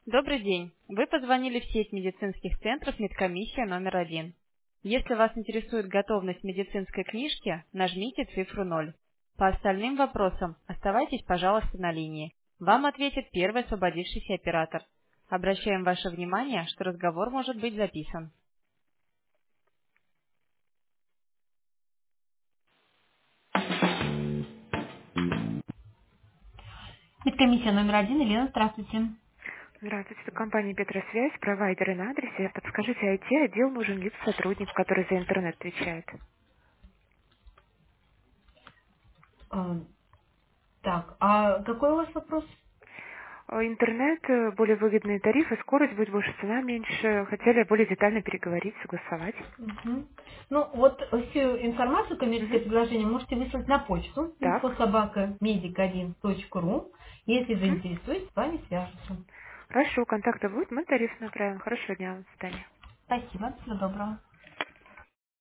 Добрый день. Вы позвонили в сеть медицинских центров «Медкомиссия номер 1». Если вас интересует готовность медицинской книжки, нажмите цифру 0. По остальным вопросам оставайтесь, пожалуйста, на линии. Вам ответит первый освободившийся оператор. Обращаем ваше внимание, что разговор может быть записан. Медкомиссия номер 1, Елена, здравствуйте. Здравствуйте, это компания Петросвязь, провайдеры на адресе. Подскажите, IT-отдел нужен либо сотрудник, который за интернет отвечает? Э, Так, а какой у вас вопрос? Интернет, более выгодные тарифы, скорость будет больше, цена меньше. Хотели более детально переговорить, согласовать. Мгм. Ну, вот всю информацию, коммерческое Мгм. предложение можете выслать на почту Так. info@medic1.ru. Если Мгм. заинтересует, с вами свяжутся. Хорошо, контакты будут, мы тариф направим. Хорошего дня вам, до свидания. Спасибо, всего доброго.